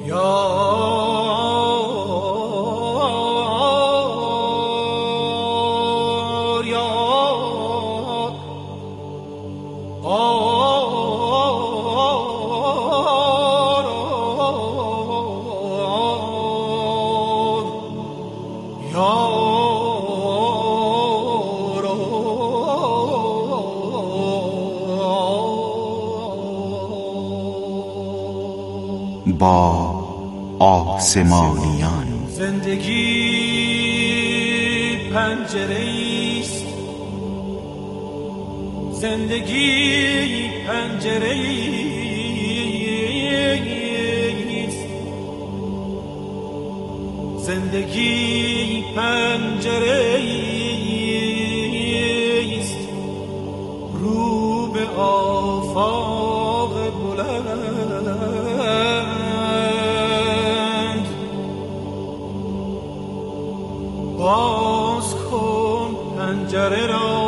با آسمانیان زندگی پنجره‌ایست، زندگی پنجره‌ایست، زندگی پنجره‌ایست، رو به آفاق بلند. باز کن پنجره را،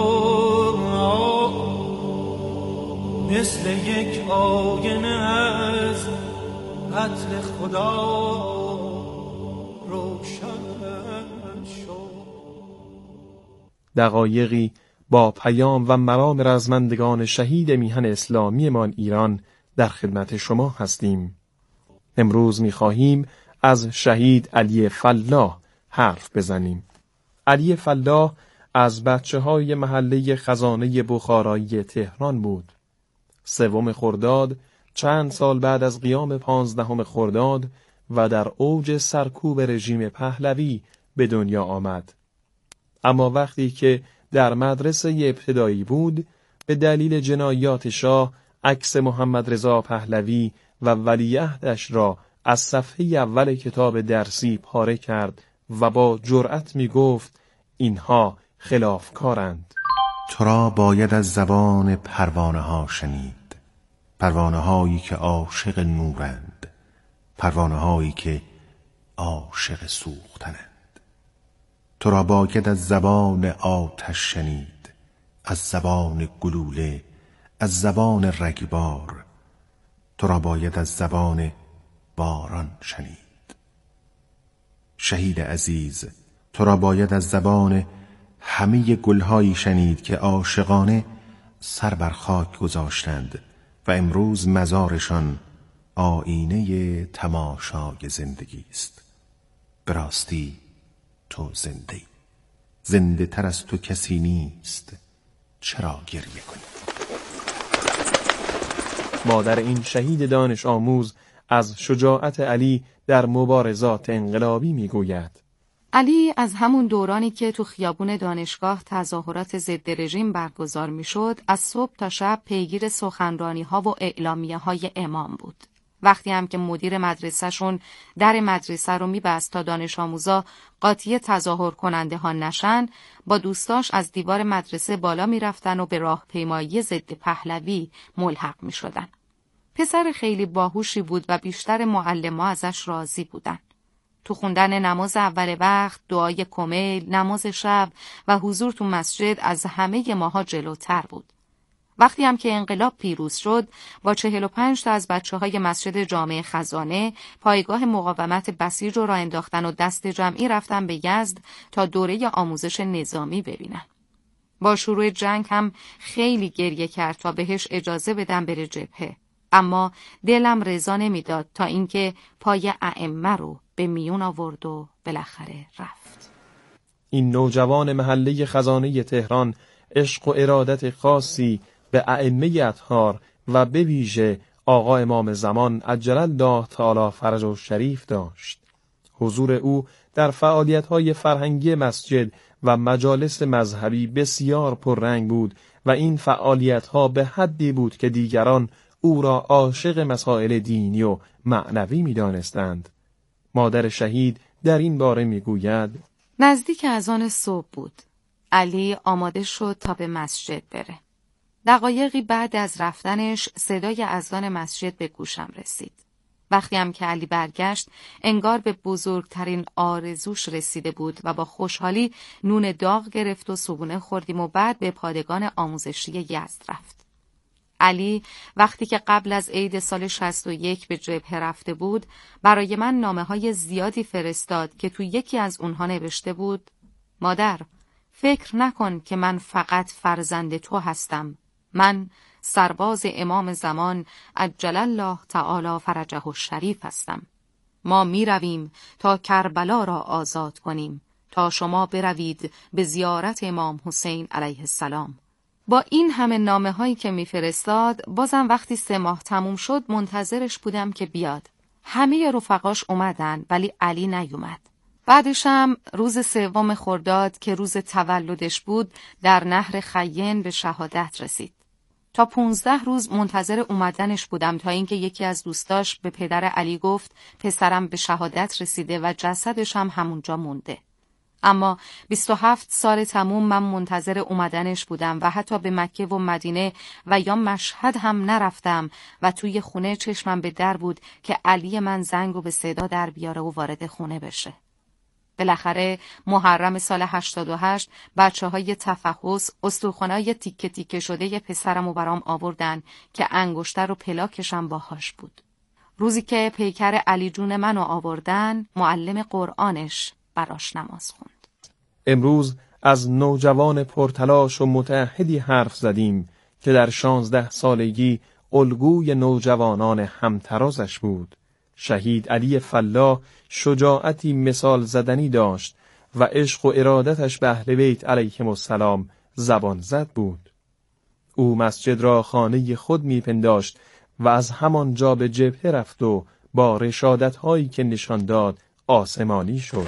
مثل یک آینه از عطر خدا روشن شد. دقایقی با پیام و مرام رزمندگان شهید میهن اسلامیمان ایران در خدمت شما هستیم. امروز می‌خواهیم از شهید علی فلاح حرف بزنیم. علی فلاح از بچه‌های محله خزانه بخارایی تهران بود. 3 خرداد، چند سال بعد از قیام 15 خرداد و در اوج سرکوب رژیم پهلوی به دنیا آمد. اما وقتی که در مدرسه ابتدایی بود، به دلیل جنایات شاه عکس محمد رضا پهلوی و ولیعهدش را از صفحه اول کتاب درسی پاره کرد و با جرأت می گفت اینها خلافکارند. تو را باید از زبان پروانه ها شنید، پروانه هایی که عاشق نورند، پروانه هایی که عاشق سوختنند. تو را باید از زبان آتش شنید، از زبان گلوله، از زبان رگبار. تو را باید از زبان باران شنید. شهید عزیز، تو را باید از زبان همه گلهایی شنید که عاشقانه سر بر خاک گذاشتند و امروز مزارشان آینه تماشای زندگی است. به راستی تو زنده ای، زنده تر از تو کسی نیست، چرا گریه کنی؟ مادر این شهید دانش آموز از شجاعت علی در مبارزات انقلابی میگوید. علی از همون دورانی که تو خیابون دانشگاه تظاهرات ضد رژیم برگزار میشد، از صبح تا شب پیگیر سخنرانی‌ها و اعلامیه‌های امام بود. وقتی هم که مدیر مدرسه‌شون در مدرسه رو می‌بست تا دانش آموزا قاطی تظاهر کننده ها نشن، با دوستاش از دیوار مدرسه بالا می‌رفتن و به راهپیمایی ضد پهلوی ملحق می‌شدن. پسر خیلی باهوشی بود و بیشتر معلم‌ها ازش راضی بودن. تو خوندن نماز اول وقت، دعای کمیل، نماز شب و حضور تو مسجد از همه ماها جلوتر بود. وقتی هم که انقلاب پیروز شد، با 45 تا از بچه‌های مسجد جامع خزانه پایگاه مقاومت بسیج رو راه انداختن و دست جمعی رفتن به یزد تا دوره آموزش نظامی ببینن. با شروع جنگ هم خیلی گریه کرد تا بهش اجازه بدن بره جبهه. اما دلم رضا نمیداد تا اینکه پای ائمه رو به میون آورد و بالاخره رفت. این نوجوان محله خزانه تهران عشق و ارادت خاصی به ائمه اطهار و به ویژه آقا امام زمان عجل الله تعالی فرجه شریف داشت. حضور او در فعالیت‌های فرهنگی مسجد و مجالس مذهبی بسیار پررنگ بود و این فعالیت‌ها به حدی بود که دیگران او را عاشق مسائل دینی و معنوی می‌دانستند. مادر شهید در این باره می‌گوید: نزدیک اذان صبح بود. علی آماده شد تا به مسجد بره. دقایقی بعد از رفتنش صدای اذان مسجد به گوشم رسید. وقتی هم که علی برگشت، انگار به بزرگترین آرزوش رسیده بود و با خوشحالی نون داغ گرفت و صبحونه خوردیم و بعد به پادگان آموزشی یزد رفت. علی وقتی که قبل از عید سال 61 به جبهه رفته بود، برای من نامه‌های زیادی فرستاد که تو یکی از اونها نوشته بود: مادر، فکر نکن که من فقط فرزند تو هستم. من سرباز امام زمان عجل الله تعالی فرجه الشریف هستم. ما می رویم تا کربلا را آزاد کنیم، تا شما بروید به زیارت امام حسین علیه السلام. با این همه نامه هایی که می فرستاد، بازم وقتی 3 ماه تموم شد منتظرش بودم که بیاد. همه رفقاش اومدن ولی علی نیومد. بعدشم روز 3 خرداد که روز تولدش بود، در نهر خیین به شهادت رسید. تا 15 روز منتظر اومدنش بودم تا اینکه یکی از دوستاش به پدر علی گفت پسرم به شهادت رسیده و جسدش هم همونجا مونده. اما 27 سال تموم من منتظر اومدنش بودم و حتی به مکه و مدینه و یا مشهد هم نرفتم و توی خونه چشمم به در بود که علی من زنگو به صدا در بیاره و وارد خونه بشه. بالاخره محرم سال 88 بچه‌های تفحص استخوانای تیکه تیکه شده پسرمو برام آوردن که انگشتر و پلاکشم باهاش بود. روزی که پیکر علی جون منو آوردن، معلم قرآنش براش نماز خوند. امروز از نوجوان پرتلاش و متعهدی حرف زدیم که در 16 سالگی الگوی نوجوانان همترازش بود. شهید علی فلاح شجاعتی مثال زدنی داشت و عشق و ارادتش به اهل بیت علیهم السلام زبان زد بود. او مسجد را خانه خود میپنداشت و از همان جا به جبهه رفت و با رشادت هایی که نشان داد آسمانی شد.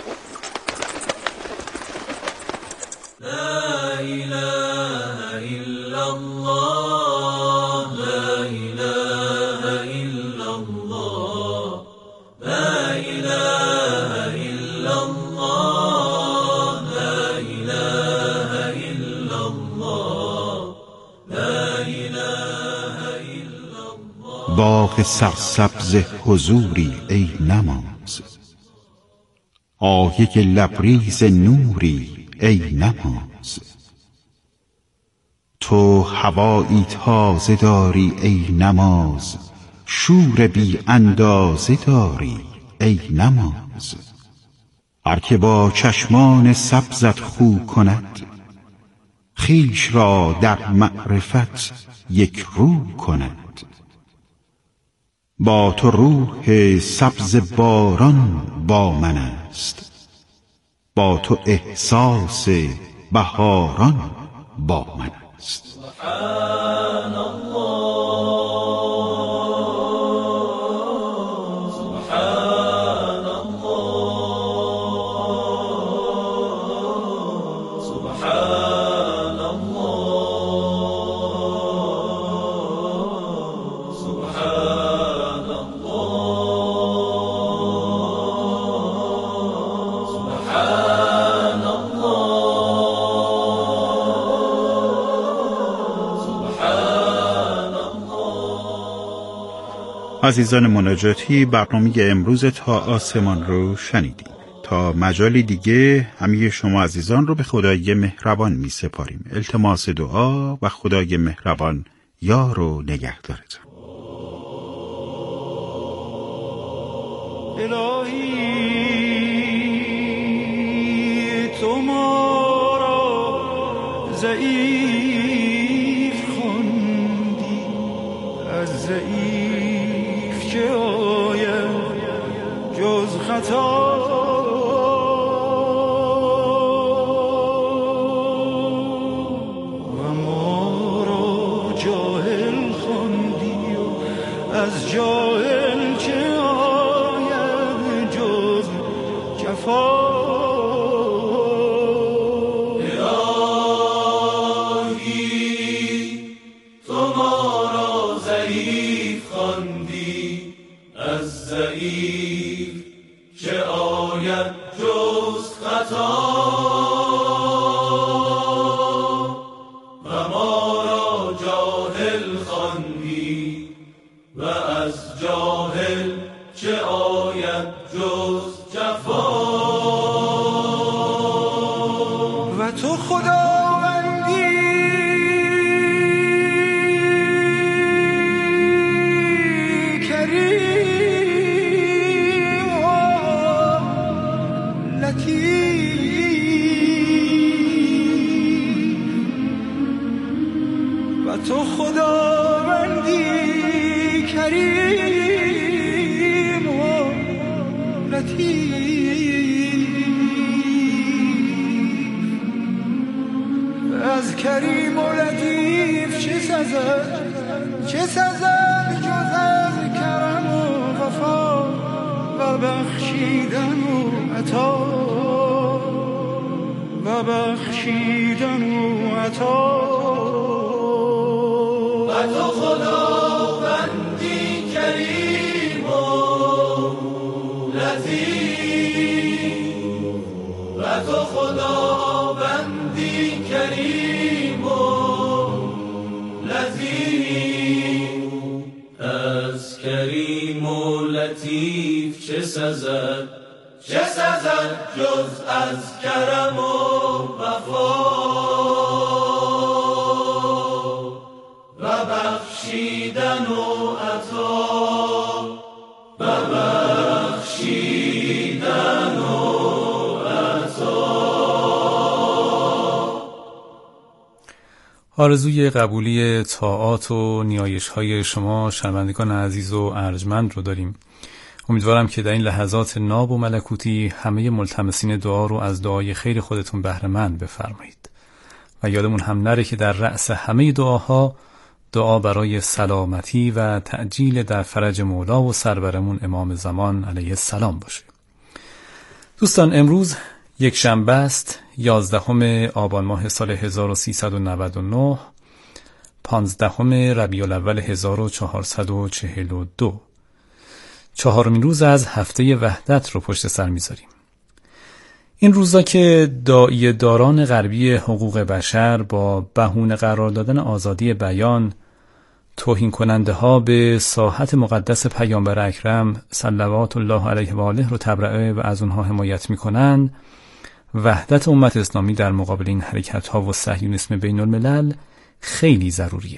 لا اله الا الله، لا اله الا الله، لا اله الا الله، لا اله الا الله، لا اله الا الله. باغ سرسبز حضوری ای نماز، آیه لبریز نوری ای نماز. تو هوایی تازه داری ای نماز، شور بی اندازه داری ای نماز. هر که با چشمان سبزت خو کند، خویش را در معرفت یک رو کند. با تو روح سبز باران با من است، با تو احساس بهاران با من است. سبحان الله، سبحان الله، سبحان الله، سبحان الله، سبحان عزیزان مناجاتی، برنامه امروز تا آسمان رو شنیدیم. تا مجالی دیگه همه شما عزیزان رو به خدای مهربان می سپاریم. التماس دعا و خدای مهربان یار و نگهدارتون. الهی تو ما را ضعیف خوندی، از ضعیف چه آید جز خطا. و ما را جاهل خوندی و از جاهل چه آید جز جفا. چه آید جز خطا و ما را جاهل خواندی و از جاهل چه آید جز جفا. و تو خداوندی تو خداوندی کریم و لطیف، از کریم و لطیف چه سزد جز از کرم و وفا و بخشیدن و عطا و بخشیدن و عطا. و تو خداوندی کریم و لطیف، و تو خداوندی کریم و لطیف، از کریم و لطیف چه سزد جز از کرم و وفا و بخشیدن و عطا و بخشیدن و عطا. آرزوی قبولی طاعات و نیایش‌های شما شنوندگان عزیز و ارجمند رو داریم. امیدوارم که در این لحظات ناب و ملکوتی همه ملتمسین دعا رو از دعای خیر خودتون بهره مند بفرمایید و یادمون هم نره که در رأس همه دعاها دعا برای سلامتی و تعجیل در فرج مولا و سرورمون امام زمان علیه السلام باشه. دوستان، امروز یک شنبه است، 11 آبان ماه سال 1399، 15 ربیع الاول 1442، چهارمین روز از هفته وحدت رو پشت سر میذاریم. این روزا که داعیه داران غربی حقوق بشر با بهونه قرار دادن آزادی بیان توهین کننده ها به ساحت مقدس پیامبر اکرم صلوات الله علیه و آله رو تبرئه و از اونها حمایت میکنن، وحدت امت اسلامی در مقابل این حرکت ها و صهیونیسم بین الملل خیلی ضروریه.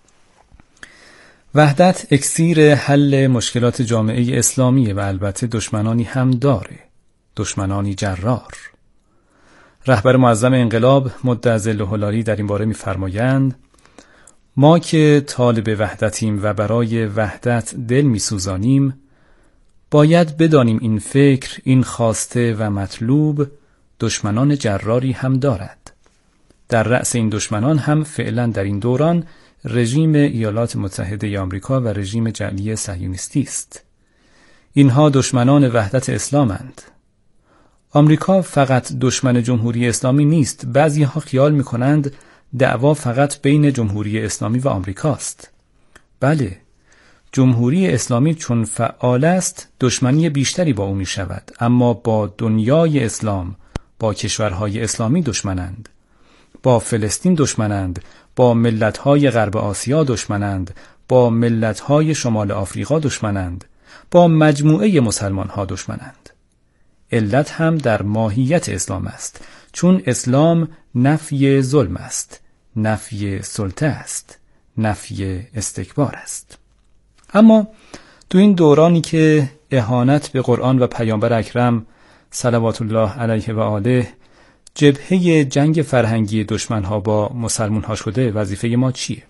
وحدت اکسیر حل مشکلات جامعه اسلامیه و البته دشمنانی هم داره، دشمنانی جرار. رهبر معظم انقلاب مدعظله العالی در این باره می‌فرمایند: ما که طالب وحدتیم و برای وحدت دل می‌سوزانیم، باید بدانیم این فکر، این خواسته و مطلوب دشمنان جراری هم دارد. در رأس این دشمنان هم فعلا در این دوران رژیم ایالات متحده آمریکا و رژیم جعلی صهیونیستی است. اینها دشمنان وحدت اسلامند. آمریکا فقط دشمن جمهوری اسلامی نیست. بعضی‌ها خیال می‌کنند دعوا فقط بین جمهوری اسلامی و آمریکاست. بله، جمهوری اسلامی چون فعال است دشمنی بیشتری با او می‌شود، اما با دنیای اسلام، با کشورهای اسلامی دشمنند. با فلسطین دشمنند، با ملت‌های غرب آسیا دشمنند، با ملت‌های شمال آفریقا دشمنند، با مجموعه مسلمان‌ها دشمنند. علت هم در ماهیت اسلام است، چون اسلام نفی ظلم است، نفی سلطه است، نفی استکبار است. اما تو این دورانی که اهانت به قرآن و پیامبر اکرم صلوات الله علیه و آله جبهه جنگ فرهنگی دشمنها با مسلمانها شده، وظیفه ما چیه؟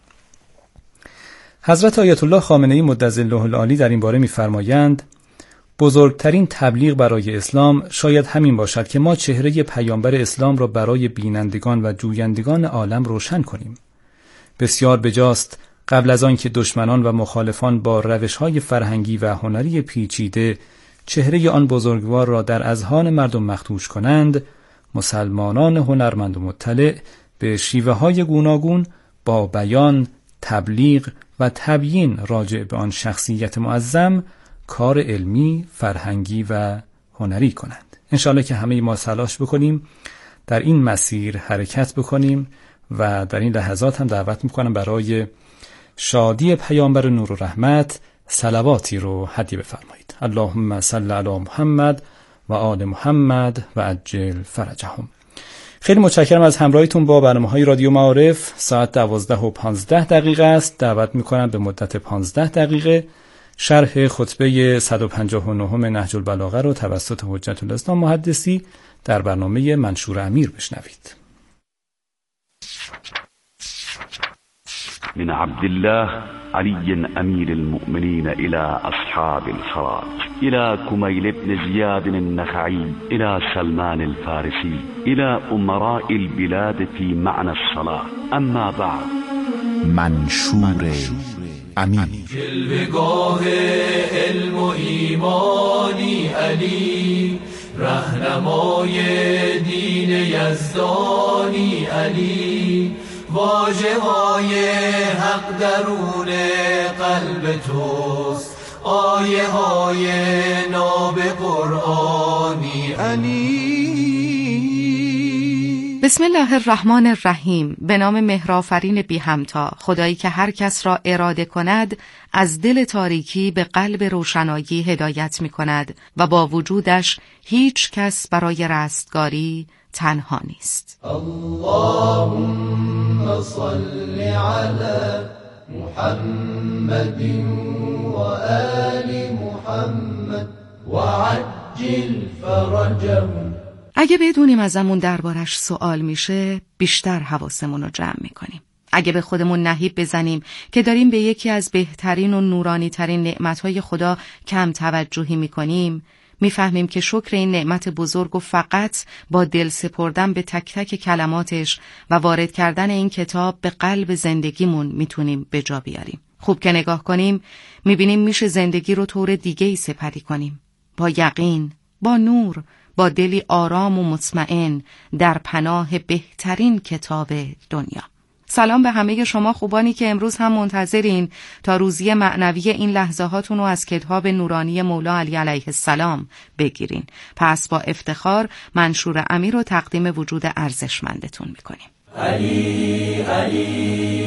حضرت آیت الله خامنه‌ای مدظله العالی در این باره می‌فرمایند: بزرگترین تبلیغ برای اسلام شاید همین باشد که ما چهره پیامبر اسلام را برای بینندگان و جویندگان عالم روشن کنیم. بسیار بجاست قبل از آن که دشمنان و مخالفان با روش‌های فرهنگی و هنری پیچیده چهره آن بزرگوار را در اذهان مردم مخدوش کنند، مسلمانان هنرمند و مطلع به شیوه‌های گوناگون با بیان، تبلیغ و تبیین راجع به آن شخصیت معظم کار علمی، فرهنگی و هنری کنند. انشاءالله که همه ما تلاش بکنیم در این مسیر حرکت بکنیم و در این لحظات هم دعوت میکنم برای شادی پیامبر نور و رحمت صلواتی رو هدیه بفرمایید. اللهم صل علی محمد و آل محمد و عجل فرجهم. خیلی متشکرم از همراهیتون با برنامه‌های رادیو معارف. ساعت 12:15 است. دعوت میکنم به مدت 15 دقیقه شرح خطبه 159 نهج البلاغه رو توسط حجت الاسلام محدثی در برنامه منشور امیر بشنوید. من عبد الله علي أمير المؤمنين إلى أصحاب الفرات، إلى كميل بن زياد النخعي، إلى سلمان الفارسي، إلى أمراء البلاد في معنى الصلاة. أما بعد. منشور امین. جلوه‌گاه علم و ایمانی علی، رهنمای دین یزدانی علی، واژه‌های حق درون قلب توست، آیه‌های ناب قرآنی علی. بسم الله الرحمن الرحیم. به نام مهرآفرین بی همتا، خدایی که هر کس را اراده کند از دل تاریکی به قلب روشنایی هدایت می کند و با وجودش هیچ کس برای رستگاری تنها نیست. اللهم صل علی محمد و آل محمد و عجل فرجهم. اگه بدونیم ازمون دربارش سوال میشه، بیشتر حواسمون رو جمع میکنیم. اگه به خودمون نهیب بزنیم که داریم به یکی از بهترین و نورانی ترین نعمتهای خدا کم توجهی میکنیم، میفهمیم که شکر این نعمت بزرگ و فقط با دل سپردن به تک تک کلماتش و وارد کردن این کتاب به قلب زندگیمون میتونیم به جا بیاریم. خوب که نگاه کنیم میبینیم میشه زندگی رو طور دیگه‌ای سپری کنیم. با یقین، با نور، با دلی آرام و مطمئن در پناه بهترین کتاب دنیا. سلام به همه شما خوبانی که امروز هم منتظرین تا روزی معنوی این لحظه هاتون رو از کتاب نورانی مولا علی علیه السلام بگیرین. پس با افتخار منشور امیر رو تقدیم وجود ارزشمندتون میکنیم. علی علی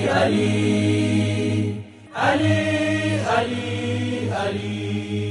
علی علی علی علی.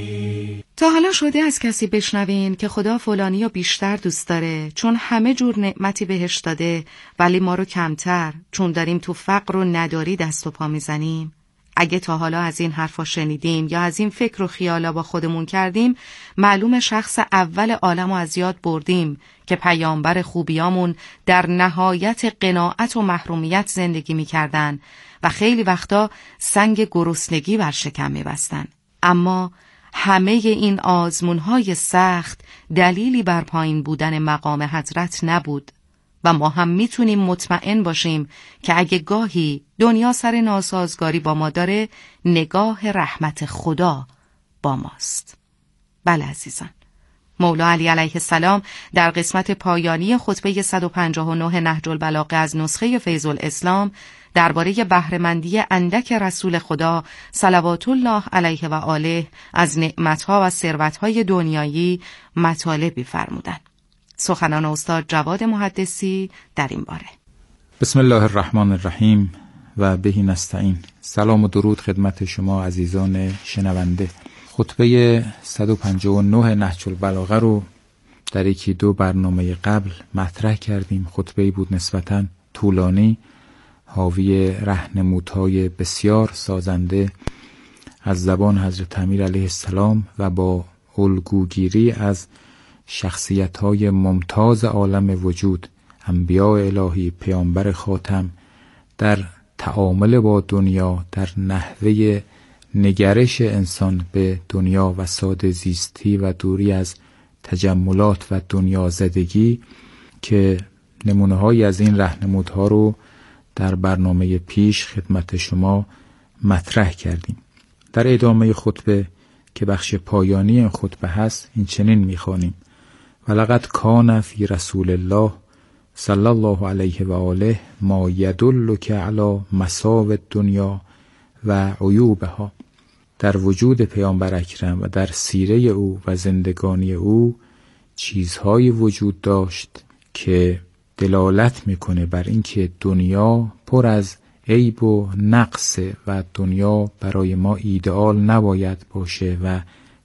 تا حالا شده از کسی بشنوین که خدا فلانی رو بیشتر دوست داره چون همه جور نعمتی بهش داده ولی ما رو کمتر چون داریم تو فقر و نداری دست و پا میزنیم؟ اگه تا حالا از این حرفا شنیدیم یا از این فکر و خیالا با خودمون کردیم، معلوم شخص اول عالم رو از یاد بردیم که پیامبر خوبیامون در نهایت قناعت و محرومیت زندگی میکردن و خیلی وقتا سنگ گرسنگی بر شکم میبستن. اما همه این آزمون‌های سخت دلیلی بر پایین بودن مقام حضرت نبود و ما هم میتونیم مطمئن باشیم که اگه گاهی دنیا سر ناسازگاری با ما داره، نگاه رحمت خدا با ماست. بله عزیزان، مولا علی علیه السلام در قسمت پایانی خطبه 159 نهج البلاغه از نسخه فیض الاسلام درباره بهره‌مندی اندک رسول خدا صلوات الله علیه و آله از نعمتها و ثروت‌های دنیایی مطالبی فرمودند. سخنان استاد جواد محدثی در این باره. بسم الله الرحمن الرحیم و بهی نستعین. سلام و درود خدمت شما عزیزان شنونده. خطبه 159 نهج البلاغه رو در یکی دو برنامه قبل مطرح کردیم. خطبه‌ای بود نسبتاً طولانی، حاوی راهنمودهای بسیار سازنده از زبان حضرت امیر علیه السلام و با الگوگیری از شخصیت‌های ممتاز عالم وجود، انبیاء الهی، پیامبر خاتم، در تعامل با دنیا، در نحوه نگرش انسان به دنیا و ساده زیستی و دوری از تجملات و دنیا زدگی، که نمونه‌هایی از این راهنمودها رو در برنامه پیش خدمت شما مطرح کردیم. در ادامه خطبه که بخش پایانی این خطبه هست، این چنین می‌خوانیم: ولقد کان فی رسول الله صلی الله علیه و آله ما یدلک علی مساوی الدنیا و عیوبها. در وجود پیامبر اکرم و در سیره او و زندگانی او چیزهایی وجود داشت که دلالت میکنه بر اینکه دنیا پر از عیب و نقص و دنیا برای ما ایدئال نباید باشه و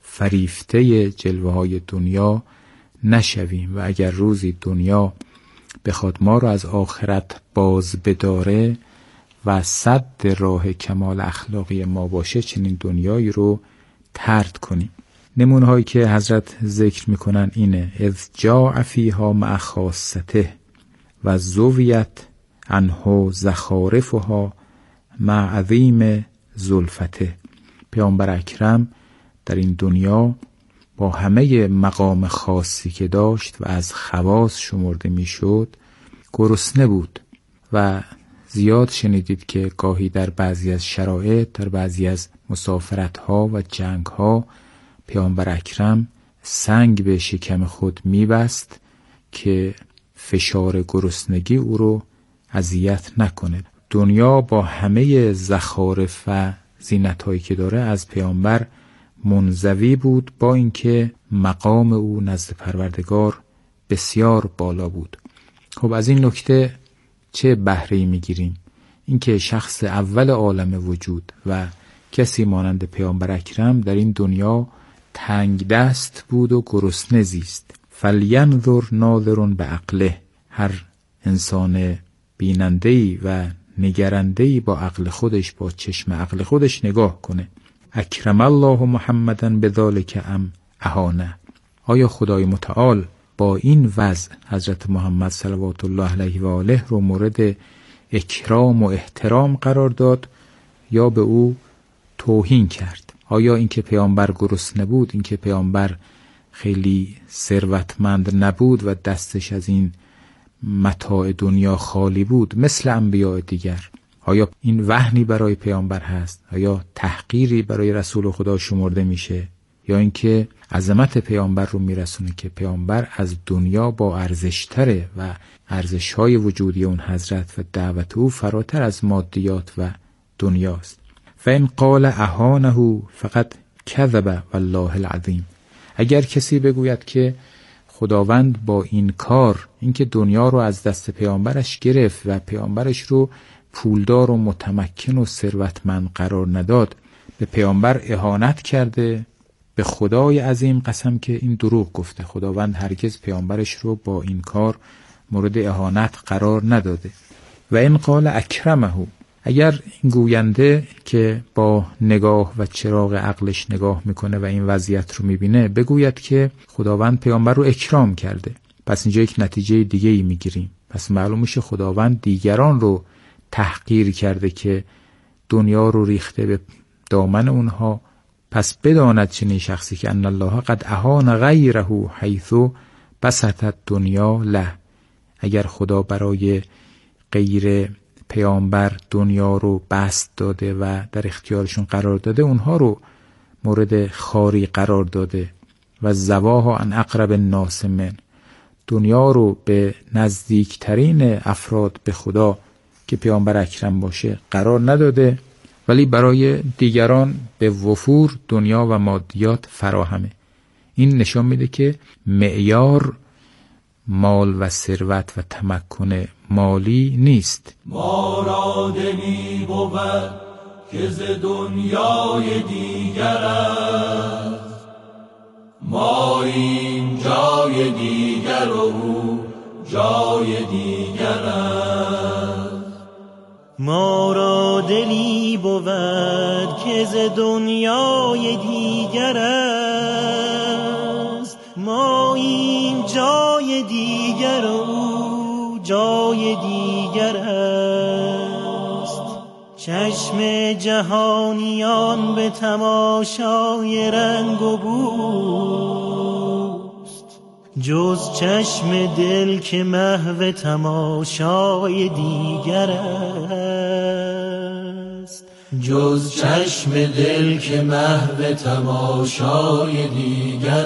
فریفته جلوه های دنیا نشویم و اگر روزی دنیا بخواد ما رو از آخرت باز بداره و سد راه کمال اخلاقی ما باشه، چنین دنیایی رو طرد کنیم. نمونهایی که حضرت ذکر میکنن اینه: اذ جاء فیها مع خاصته و زویت عنه زخارفها مع عظیم زلفته. پیامبر اکرم در این دنیا با همه مقام خاصی که داشت و از خواص شمرده میشد گرسنه بود و زیاد شنیدید که گاهی در بعضی از شرایط، در بعضی از مسافرت‌ها و جنگ‌ها پیامبر اکرم سنگ به شکم خود میبست که فشار گرسنگی او رو اذیت نکنه. دنیا با همه زخارف و زینت‌هایی که داره از پیامبر منزوی بود، با اینکه مقام او نزد پروردگار بسیار بالا بود. خب از این نکته چه بهره‌ای میگیریم؟ اینکه شخص اول عالم وجود و کسی مانند پیامبر اکرم در این دنیا تنگ دست بود و گرسنه زیست. فلینظر ناظر بعقله. هر انسان بیننده‌ای و نگرنده‌ای با عقل خودش، با چشم عقل خودش نگاه کنه. اکرم الله محمدًا بذالک ام اهانه. آیا خدای متعال با این وضع حضرت محمد صلوات الله علیه و آله رو مورد اکرام و احترام قرار داد یا به او توهین کرد؟ آیا اینکه پیامبر گرسنه بود، اینکه پیامبر خیلی ثروتمند نبود و دستش از این متاع دنیا خالی بود مثل انبیاء دیگر، آیا این وهنی برای پیامبر هست؟ آیا تحقیری برای رسول خدا شمرده میشه؟ یا اینکه عظمت پیامبر رو میرسونه که پیامبر از دنیا با ارزشتره و ارزش‌های وجودی اون حضرت و دعوت او فراتر از مادیات و دنیاست. فإن قال اهانه فقط کذب والله العظیم. اگر کسی بگوید که خداوند با این کار، اینکه دنیا رو از دست پیامبرش گرفت و پیامبرش رو پولدار و متمکن و ثروتمند قرار نداد، به پیامبر اهانت کرده، به خدای عظیم قسم که این دروغ گفته. خداوند هرگز پیامبرش رو با این کار مورد اهانت قرار نداده. و این قال اکرمه. اگر این گوینده که با نگاه و چراغ عقلش نگاه میکنه و این وضعیت رو میبینه بگوید که خداوند پیامبر رو اکرام کرده، پس اینجا یک نتیجه دیگه ای میگیریم. پس معلوم میشه خداوند دیگران رو تحقیر کرده که دنیا رو ریخته به دامن اونها. پس بداند چنین شخصی که ان الله قد اهان غیره حیث بسط الدنیا له. اگر خدا برای غیر پیامبر دنیا رو بسط داده و در اختیارشون قرار داده، اونها رو مورد خاری قرار داده. و زواها ان اقرب الناس من. دنیا رو به نزدیکترین افراد به خدا که پیامبر اکرم باشه قرار نداده، ولی برای دیگران به وفور دنیا و مادیات فراهمه. این نشان میده که معیار مال و ثروت و تمکن مالی نیست. ما را دلی بود که ز دنیای دیگر است، ما این جای دیگر و او جای دیگر است. ما را دلی بود که ز دنیای دیگر است، ما این جای دیگر و او جای دیگر است. چشم جهانیان به تماشای رنگ و بوست، جز چشم دل که محو تماشای دیگر است. جز چشم دل که محو تماشای دیگر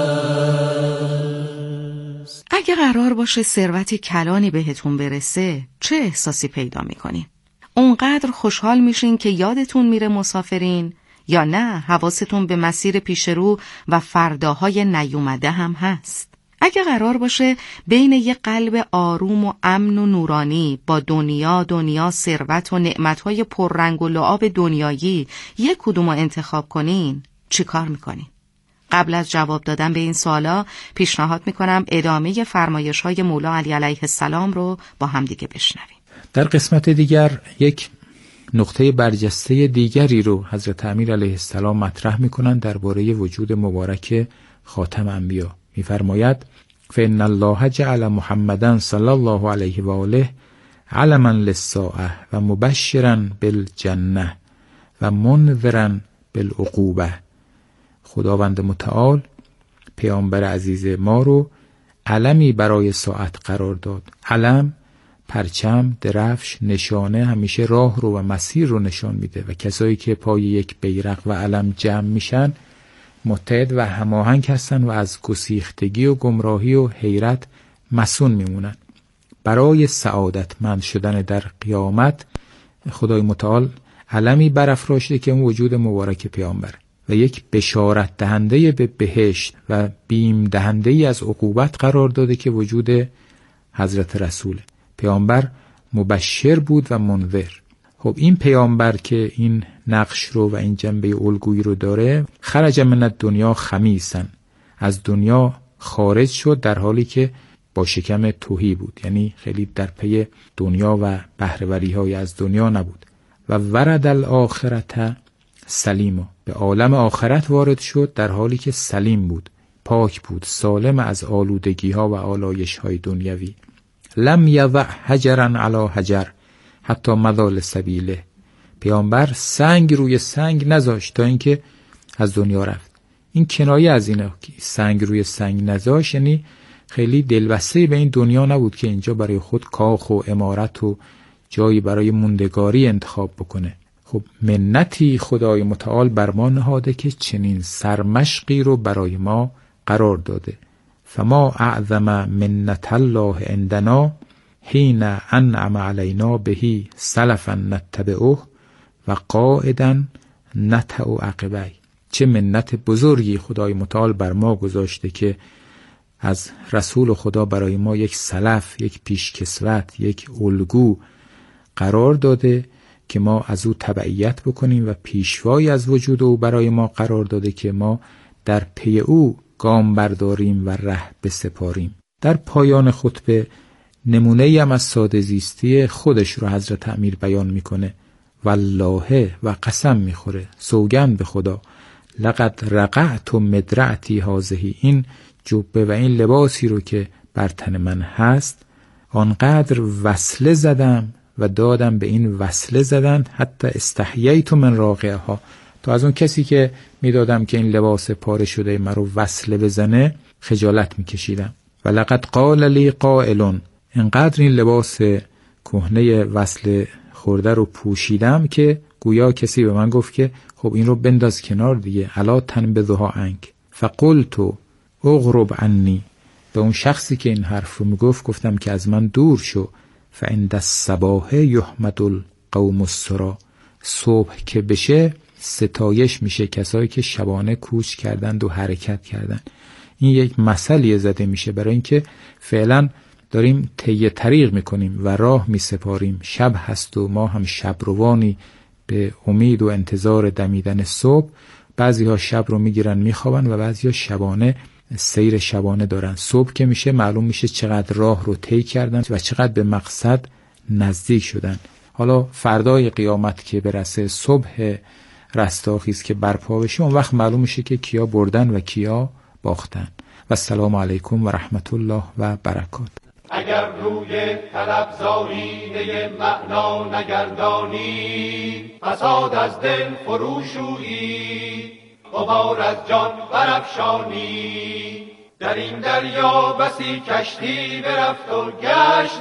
است. اگه قرار باشه ثروت کلانی بهتون برسه چه احساسی پیدا میکنین؟ اونقدر خوشحال میشین که یادتون میره مسافرین، یا نه حواستون به مسیر پیش رو و فرداهای نیومده هم هست؟ اگه قرار باشه بین یه قلب آروم و امن و نورانی با دنیا ثروت و نعمتهای پررنگ و لعاب دنیایی یک کدومو انتخاب کنین، چی کار میکنین؟ قبل از جواب دادن به این سوالا پیشنهاد میکنم ادامه فرمایش‌های مولا علی علیه السلام رو با هم دیگه بشنویم. در قسمت دیگر یک نقطه برجسته دیگری رو حضرت امیر علیه السلام مطرح میکنند درباره وجود مبارک خاتم انبیا. میفرماید فإن الله جعل محمدا صلی الله علیه و آله علما للساعه و مبشرا بالجنه و منذرا بالعقوبه. خداوند متعال پیامبر عزیز ما رو علمی برای ساعت قرار داد. علم، پرچم، درفش، نشانه همیشه راه رو و مسیر رو نشان میده و کسایی که پای یک بیرق و علم جمع میشن متحد و هماهنگ هستن و از گسیختگی و گمراهی و حیرت مسون میمونن. برای سعادتمند شدن در قیامت خدای متعال علمی برافراشته که اون وجود مبارک پیامبر و یک بشارت دهنده به بهشت و بیم دهنده ای از عقوبت قرار داده که وجود حضرت رسول. پیامبر مبشر بود و منذر. خب این پیامبر که این نقش رو و این جنبه الگویی رو داره، خرج من الدنیا خمیسا، از دنیا خارج شد در حالی که با شکم تهی بود، یعنی خیلی در پی دنیا و بهره‌وری های از دنیا نبود. و ورد الاخرته سلیما، به عالم آخرت وارد شد در حالی که سلیم بود، پاک بود، سالم از آلودگی ها و آلایش های دنیوی. لم یضع حجرا علی حجر حتی مضى لسبیله، پیامبر سنگ روی سنگ نذاشت تا اینکه از دنیا رفت. این کنایه از اینه که سنگ روی سنگ نذاشت، یعنی خیلی دلبسته به این دنیا نبود که اینجا برای خود کاخ و عمارت و جایی برای موندگاری انتخاب بکنه. خب منتی خدای متعال بر ما نهاده که چنین سرمشقی رو برای ما قرار داده. فما اعظم منت الله عندنا حین انعم علینا بهی سلفا نتبعه و قاعدا نطع عقبه. چه منت بزرگی خدای متعال بر ما گذاشته که از رسول خدا برای ما یک سلف، یک پیشکسوت، یک الگو قرار داده که ما از او تبعیت بکنیم و پیشوایی از وجود او برای ما قرار داده که ما در پی او گام برداریم و ره بسپاریم. در پایان خطبه نمونه‌ای هم از ساده زیستی خودش رو حضرت امیر بیان میکنه. والله، و قسم میخوره، سوگند به خدا، لقد رقعت مدرعتی هذه، این جبه و این لباسی رو که بر تن من هست آنقدر وصله زدم و دادم به این وصله زدن، حتی استحییت من راقعها، تا از اون کسی که میدادم که این لباس پاره شده مرا وصله بزنه خجالت میکشیدم. و لقد قال لی قائل، اینقدر این لباس کهنه وصله خورده رو پوشیدم که گویا کسی به من گفت که خب این رو بنداز کنار دیگه، الا تنبذها عنک. فقلت اغرب عنی، به اون شخصی که این حرف رو میگفت گفتم که از من دور شو. فعند الصباح یحمد القوم السری، صبح که بشه ستایش میشه کسایی که شبانه کوچ کردند و حرکت کردند. این یک مثلی زده میشه برای اینکه فعلا داریم طی طریق میکنیم و راه میسپاریم، شب هست و ما هم شبروانی به امید و انتظار دمیدن صبح. بعضی ها شب رو میگیرن میخوابن و بعضی ها شبانه سیر شبانه دارن. صبح که میشه معلوم میشه چقدر راه رو طی کردن و چقدر به مقصد نزدیک شدن. حالا فردای قیامت که برسه، صبح رستاخیز که برپا بشه، اون وقت معلوم میشه که کیا بردن و کیا باختن. و السلام علیکم و رحمت الله و برکات. اگر روی طلب زارینه معنا نگردانی، فساد از دل فروشویی، غبار از جان برافشانی. در این دریا بسی کشتی برفت و گشت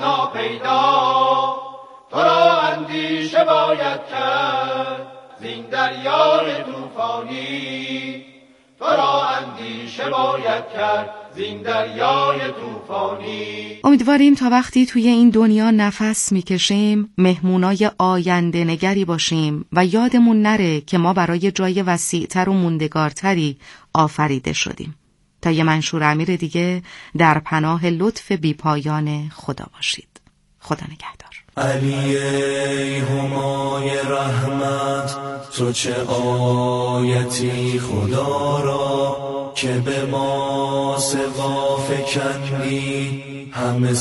ناپیدا، تو را اندیشه باید کرد زین دریای طوفانی، تو را اندیشه باید کرد زین دریای طوفانی. امیدواریم تا وقتی توی این دنیا نفس میکشیم مهمونای آینده نگری باشیم و یادمون نره که ما برای جای وسیع‌تر و موندگارتری آفریده شدیم. تا یه منشور امیر دیگه، در پناه لطف بیپایان خدا باشید. خدا نگهدار. علی ای همای رحمت، تو چه آیتی خدا را، که به ما سقا فکندی همه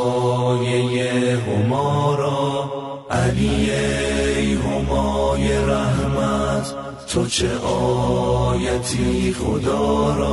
سایه هما را. علی ای همای رحمت، تو چه آیتی خدا را.